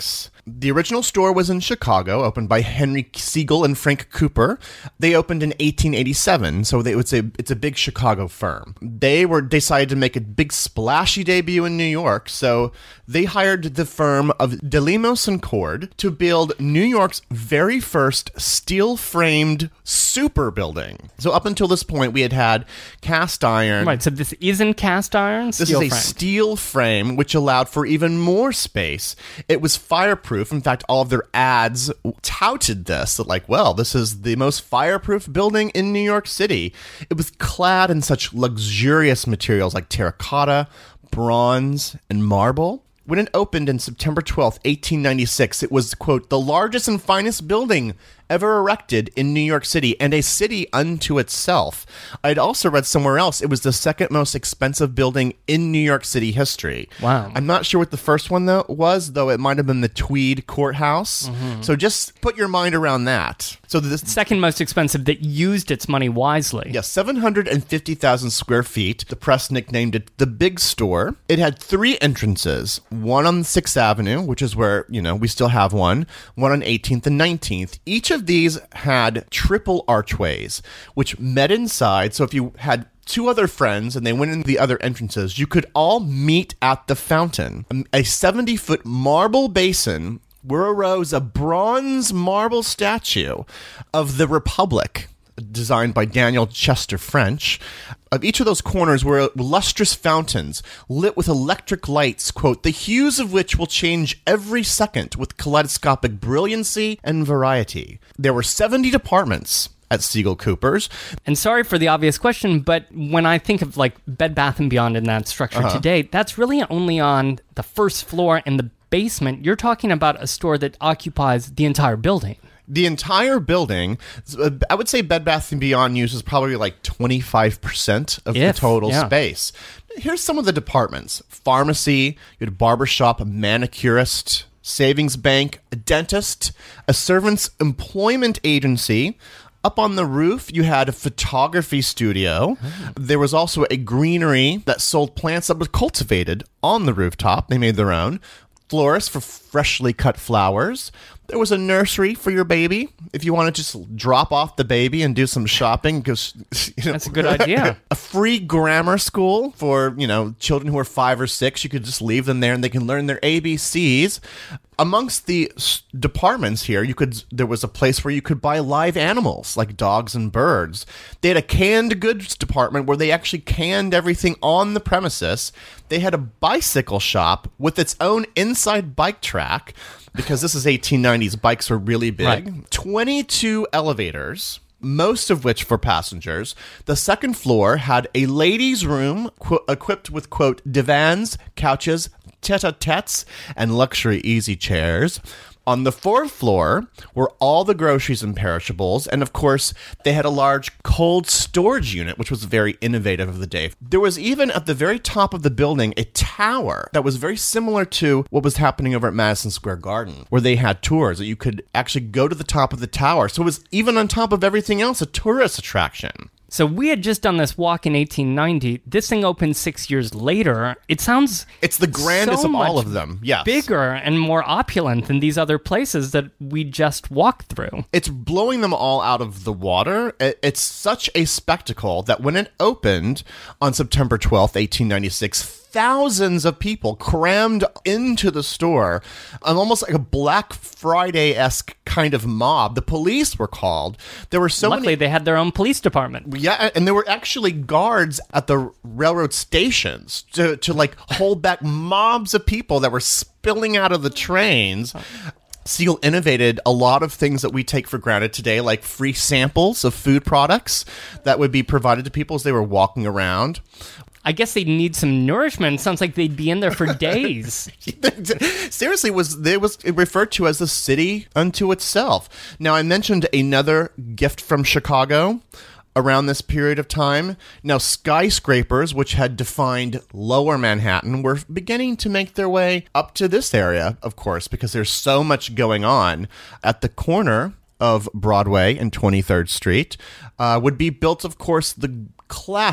[SPEAKER 5] The original store was in Chicago, opened by Henry Siegel and Frank Cooper. They opened in eighteen eighty-seven, so they would say it's a big Chicago firm. They were decided to make a big splashy debut in New York, so they hired the firm of DeLemos and Cord to build New York's very first steel-framed super building. So up until this point, we had had cast iron.
[SPEAKER 7] Right, so this isn't cast iron,
[SPEAKER 5] This
[SPEAKER 7] steel
[SPEAKER 5] is a
[SPEAKER 7] frame.
[SPEAKER 5] steel frame, which allowed for even more space. It was fireproof. In fact, all of their ads touted this, that like, well, this is the most fireproof building in New York City. It was clad in such luxurious materials like terracotta, bronze, and marble. When it opened in September twelfth, eighteen ninety-six, it was, quote, the largest and finest building ever erected in New York City, and a city unto itself. I'd also read somewhere else it was the second most expensive building in New York City history.
[SPEAKER 7] Wow.
[SPEAKER 5] I'm not sure what the first one though was, though it might have been the Tweed Courthouse.
[SPEAKER 7] Mm-hmm.
[SPEAKER 5] So just put your mind around that. So this
[SPEAKER 7] Second most expensive that used its money wisely.
[SPEAKER 5] Yes, seven hundred fifty thousand square feet. The press nicknamed it the Big Store. It had three entrances, one on sixth Avenue, which is where, you know, we still have one, one on eighteenth and nineteenth. Each of these had triple archways, which met inside. So if you had two other friends and they went in the other entrances, you could all meet at the fountain. A seventy-foot marble basin where arose a bronze marble statue of the Republic, designed by Daniel Chester French. Of each of those corners were lustrous fountains lit with electric lights, quote, the hues of which will change every second with kaleidoscopic brilliancy and variety. There were seventy departments at Siegel Cooper's.
[SPEAKER 7] And sorry for the obvious question, but when I think of like Bed Bath and Beyond in that structure
[SPEAKER 5] Uh-huh.
[SPEAKER 7] today, that's really only on the first floor and the basement. You're talking about a store that occupies the entire building.
[SPEAKER 5] The entire building, I would say Bed Bath and Beyond uses probably like twenty-five percent of
[SPEAKER 7] If,
[SPEAKER 5] the total
[SPEAKER 7] yeah.
[SPEAKER 5] space. Here's some of the departments. Pharmacy, you had a barbershop, a manicurist, savings bank, a dentist, a servant's employment agency. Up on the roof, you had a photography studio. Oh. There was also a greenery that sold plants that were cultivated on the rooftop. They made their own. Florists for freshly cut flowers. There was a nursery for your baby if you want to just drop off the baby and do some shopping. Because you know,
[SPEAKER 7] That's a good idea.
[SPEAKER 5] A free grammar school for, you know, children who are five or six. You could just leave them there and they can learn their A B Cs. Amongst the s- departments here, you could there was a place where you could buy live animals like dogs and birds. They had a canned goods department where they actually canned everything on the premises. They had a bicycle shop with its own inside bike track, because this is eighteen nineties. Bikes were really big.
[SPEAKER 7] Right.
[SPEAKER 5] twenty-two elevators, most of which for passengers. The second floor had a ladies' room qu- equipped with, quote, divans, couches, tete-a-tetes, and luxury easy chairs. On the fourth floor were all the groceries and perishables, and of course, they had a large cold storage unit, which was very innovative of the day. There was even at the very top of the building a tower that was very similar to what was happening over at Madison Square Garden, where they had tours that you could actually go to the top of the tower. So it was, even on top of everything else, a tourist attraction.
[SPEAKER 7] So we had just done this walk in eighteen ninety. This thing opened six years later. It sounds
[SPEAKER 5] It's the grandest
[SPEAKER 7] so
[SPEAKER 5] of all
[SPEAKER 7] much
[SPEAKER 5] of them. Yes.
[SPEAKER 7] bigger and more opulent than these other places that we just walked through.
[SPEAKER 5] It's blowing them all out of the water. It- It's such a spectacle that when it opened on September twelfth, eighteen ninety-six, thousands of people crammed into the store, um, almost like a Black Friday-esque kind of mob. The police were called. There were so
[SPEAKER 7] Luckily,
[SPEAKER 5] many...
[SPEAKER 7] they had their own police department.
[SPEAKER 5] Yeah, and there were actually guards at the railroad stations to, to like hold back mobs of people that were spilling out of the trains. Siegel innovated a lot of things that we take for granted today, like free samples of food products that would be provided to people as they were walking around.
[SPEAKER 7] I guess they'd need some nourishment. Sounds like they'd be in there for days.
[SPEAKER 5] Seriously, was there was referred to as the city unto itself. Now, I mentioned another gift from Chicago around this period of time. Now, skyscrapers, which had defined lower Manhattan, were beginning to make their way up to this area, of course, because there's so much going on. At the corner of Broadway and twenty-third Street uh, would be built, of course, the classic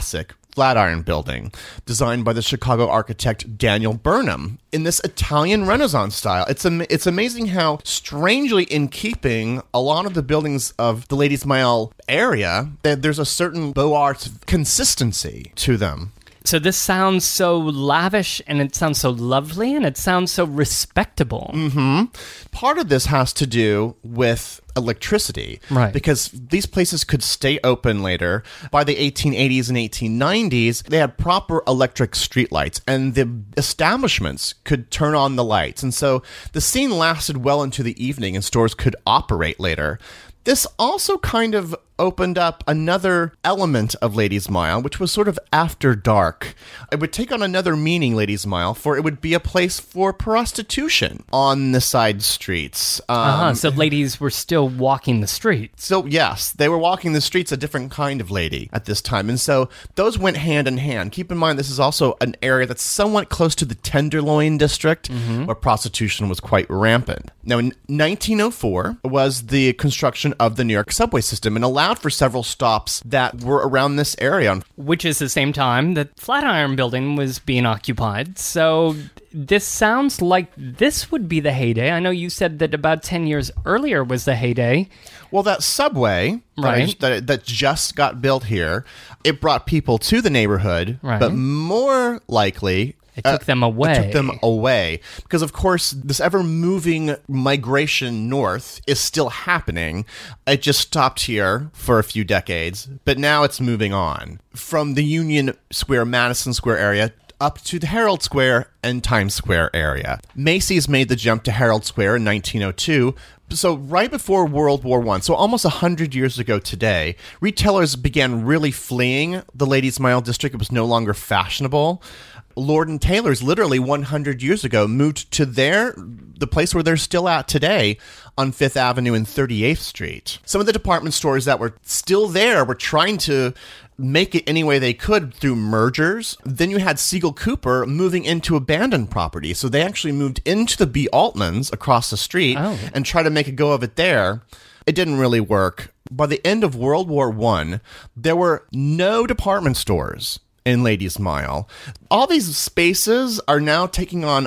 [SPEAKER 5] Flatiron Building, designed by the Chicago architect Daniel Burnham in this Italian Renaissance style. It's am- it's amazing how strangely in keeping a lot of the buildings of the Ladies Mile area, that there's a certain Beaux Arts consistency to them.
[SPEAKER 7] So this sounds so lavish, and it sounds so lovely, and it sounds so respectable.
[SPEAKER 5] Mm-hmm. Part of this has to do with electricity.
[SPEAKER 7] Right.
[SPEAKER 5] Because these places could stay open later. By the eighteen eighties and eighteen nineties, they had proper electric streetlights, and the establishments could turn on the lights. And so the scene lasted well into the evening, and stores could operate later. This also kind of opened up another element of Ladies Mile, which was sort of after dark. It would take on another meaning, Ladies Mile, for it would be a place for prostitution on the side streets. Um,
[SPEAKER 7] uh-huh, so ladies were still walking the streets.
[SPEAKER 5] So, yes, they were walking the streets, a different kind of lady at this time. And so those went hand in hand. Keep in mind, this is also an area that's somewhat close to the Tenderloin district, mm-hmm. where prostitution was quite rampant. Now, in nineteen oh four was the construction of the New York subway system, and allowed for several stops that were around this area.
[SPEAKER 7] Which is the same time that Flatiron Building was being occupied. So this sounds like this would be the heyday. I know you said that about ten years earlier was the heyday.
[SPEAKER 5] Well, that subway
[SPEAKER 7] right.
[SPEAKER 5] that, I, that, that just got built here, it brought people to the neighborhood,
[SPEAKER 7] right.
[SPEAKER 5] but more likely...
[SPEAKER 7] It took them away.
[SPEAKER 5] It took them away. Because, of course, this ever-moving migration north is still happening. It just stopped here for a few decades, but now it's moving on. From the Union Square, Madison Square area up to the Herald Square and Times Square area. Macy's made the jump to Herald Square in nineteen oh two, so right before World War One, so almost one hundred years ago today, retailers began really fleeing the Ladies Mile district. It was no longer fashionable. Lord and Taylor's literally one hundred years ago moved to their the place where they're still at today on Fifth Avenue and thirty-eighth Street. Some of the department stores that were still there were trying to make it any way they could through mergers. Then you had Siegel Cooper moving into abandoned property. So they actually moved into the B. Altman's across the street
[SPEAKER 7] oh.
[SPEAKER 5] and tried to make a go of it there. It didn't really work. By the end of World War One, there were no department stores in Ladies Mile. All these spaces are now taking on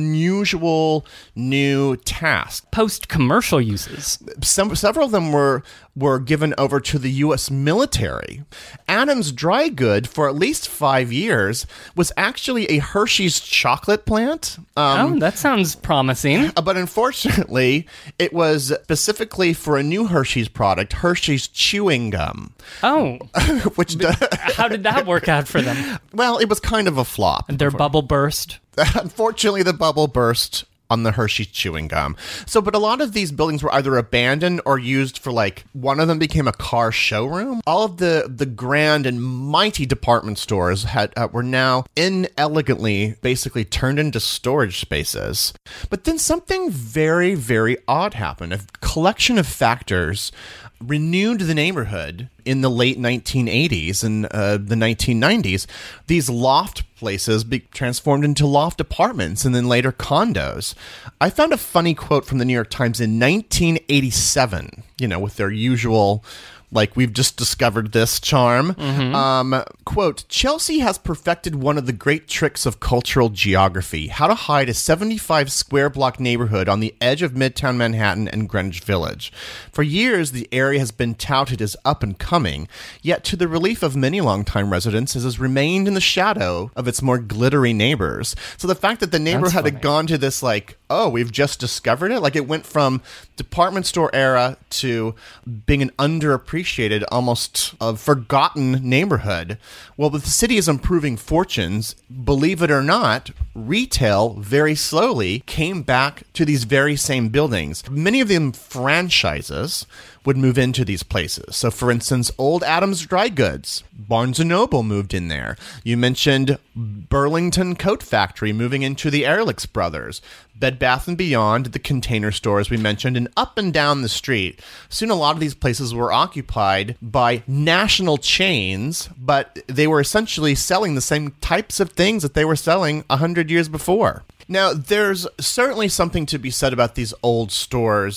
[SPEAKER 5] unusual new tasks.
[SPEAKER 7] Post-commercial uses.
[SPEAKER 5] Some, several of them were were given over to the U S military. Adams Dry Good, for at least five years, was actually a Hershey's chocolate plant.
[SPEAKER 7] Um, oh, that sounds promising.
[SPEAKER 5] But unfortunately, it was specifically for a new Hershey's product, Hershey's Chewing Gum.
[SPEAKER 7] Oh.
[SPEAKER 5] Which
[SPEAKER 7] How did that work out for them?
[SPEAKER 5] Well, it was kind of a flop.
[SPEAKER 7] Their bubble burst?
[SPEAKER 5] Unfortunately, the bubble burst on the Hershey Chewing Gum. So, but a lot of these buildings were either abandoned or used for, like, one of them became a car showroom. All of the, the grand and mighty department stores had uh, were now inelegantly basically turned into storage spaces. But then something very, very odd happened. A collection of factors renewed the neighborhood in the late nineteen eighties and uh, the nineteen nineties. These loft places be transformed into loft apartments and then later condos. I found a funny quote from the New York Times in nineteen eighty-seven, you know, with their usual, like, we've just discovered this charm.
[SPEAKER 7] Mm-hmm.
[SPEAKER 5] Um, quote, Chelsea has perfected one of the great tricks of cultural geography, how to hide a seventy-five square block neighborhood on the edge of Midtown Manhattan and Greenwich Village. For years, the area has been touted as up and coming, yet to the relief of many longtime residents, it has remained in the shadow of its more glittery neighbors. So the fact that the neighborhood had gone to this, like, oh, we've just discovered it, like, it went from department store era to being an underappreciated, almost a forgotten neighborhood. Well, with the city is improving fortunes, believe it or not, retail very slowly came back to these very same buildings. Many of them franchises would move into these places. So, for instance, Old Adams Dry Goods, Barnes and Noble moved in there. You mentioned Burlington Coat Factory moving into the Ehrlichs Brothers. Bed Bath and Beyond, the Container Stores we mentioned, and up and down the street. Soon a lot of these places were occupied by national chains, but they were essentially selling the same types of things that they were selling one hundred years before. Now, there's certainly something to be said about these old stores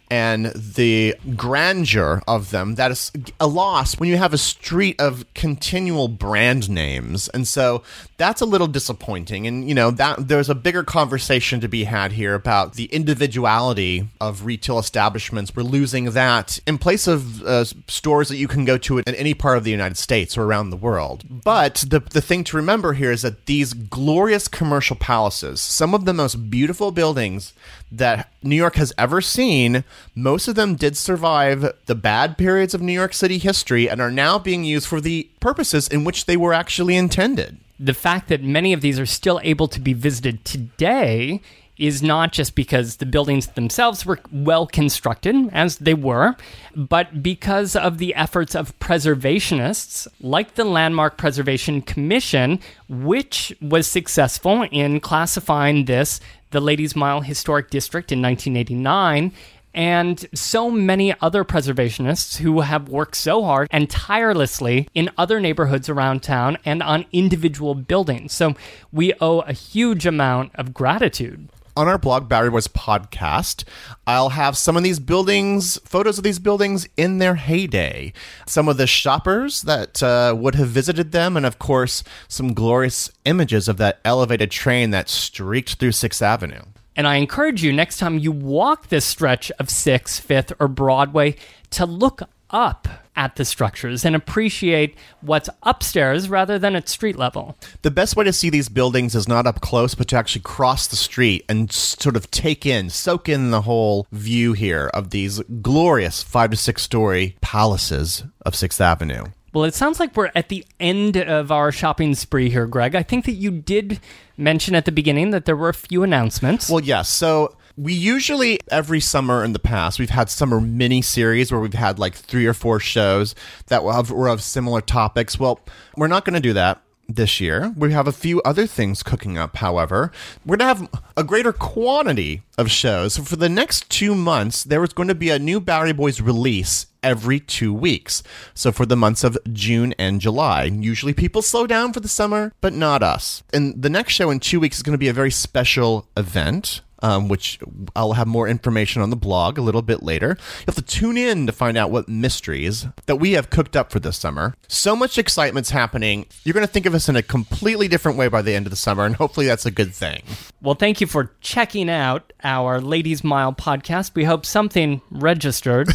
[SPEAKER 5] and the grandeur of them that is a loss when you have a street of continual brand names. And so that's a little disappointing. And, you know, that there's a bigger conversation to be had here about the individuality of retail establishments. We're losing that in place of uh, stores that you can go to in any part of the United States or around the world. But the, the thing to remember here is that these glorious commercial palaces, some of the most beautiful buildings that New York has ever seen, most of them did survive the bad periods of New York City history and are now being used for the purposes in which they were actually intended.
[SPEAKER 7] The fact that many of these are still able to be visited today is not just because the buildings themselves were well constructed, as they were, but because of the efforts of preservationists like the Landmark Preservation Commission, which was successful in classifying this the Ladies Mile Historic District in nineteen eighty-nine, and so many other preservationists who have worked so hard and tirelessly in other neighborhoods around town and on individual buildings. So we owe a huge amount of gratitude.
[SPEAKER 5] On our blog, Bowery Boys Podcast, I'll have some of these buildings, photos of these buildings in their heyday. Some of the shoppers that uh, would have visited them, and of course, some glorious images of that elevated train that streaked through sixth Avenue.
[SPEAKER 7] And I encourage you, next time you walk this stretch of sixth, fifth, or Broadway, to look up at the structures and appreciate what's upstairs rather than at street level.
[SPEAKER 5] The best way to see these buildings is not up close, but to actually cross the street and sort of take in, soak in the whole view here of these glorious five to six story palaces of sixth Avenue.
[SPEAKER 7] Well, it sounds like we're at the end of our shopping spree here, Greg. I think that you did mention at the beginning that there were a few announcements.
[SPEAKER 5] Well, yes. So we usually, every summer in the past, we've had summer mini-series where we've had like three or four shows that were of, were of similar topics. Well, we're not going to do that this year. We have a few other things cooking up, however. We're going to have a greater quantity of shows. So for the next two months, there is going to be a new Bowery Boys release every two weeks. So for the months of June and July. Usually people slow down for the summer, but not us. And the next show in two weeks is going to be a very special event. Um, which I'll have more information on the blog a little bit later. You have to tune in to find out what mysteries that we have cooked up for this summer. So much excitement's happening. You're going to think of us in a completely different way by the end of the summer, and hopefully that's a good thing.
[SPEAKER 7] Well, thank you for checking out our Ladies Mile podcast. We hope something registered.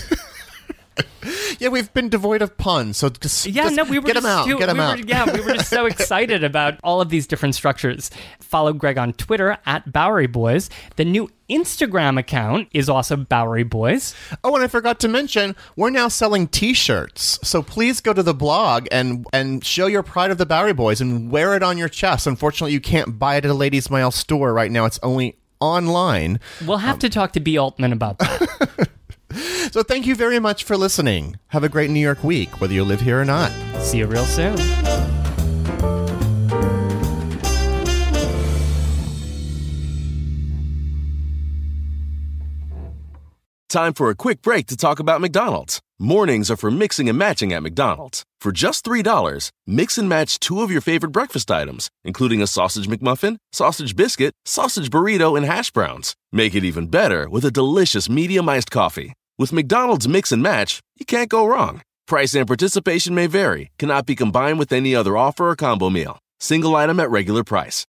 [SPEAKER 5] Yeah, we've been devoid of puns, so just,
[SPEAKER 7] yeah,
[SPEAKER 5] just
[SPEAKER 7] no, we were
[SPEAKER 5] get
[SPEAKER 7] just
[SPEAKER 5] them out,
[SPEAKER 7] too,
[SPEAKER 5] get them
[SPEAKER 7] we
[SPEAKER 5] out.
[SPEAKER 7] Were, yeah, we were just so excited about all of these different structures. Follow Greg on Twitter at Bowery Boys. The new Instagram account is also Bowery Boys.
[SPEAKER 5] Oh, and I forgot to mention, we're now selling T-shirts. So please go to the blog and and show your pride of the Bowery Boys and wear it on your chest. Unfortunately, you can't buy it at a Ladies Mile store right now. It's only online.
[SPEAKER 7] We'll have um, to talk to B. Altman about that.
[SPEAKER 5] So thank you very much for listening. Have a great New York week, whether you live here or not.
[SPEAKER 7] See you real soon.
[SPEAKER 4] Time for a quick break to talk about McDonald's. Mornings are for mixing and matching at McDonald's. For just three dollars, mix and match two of your favorite breakfast items, including a sausage McMuffin, sausage biscuit, sausage burrito, and hash browns. Make it even better with a delicious medium iced coffee. With McDonald's Mix and Match, you can't go wrong. Price and participation may vary, cannot be combined with any other offer or combo meal. Single item at regular price.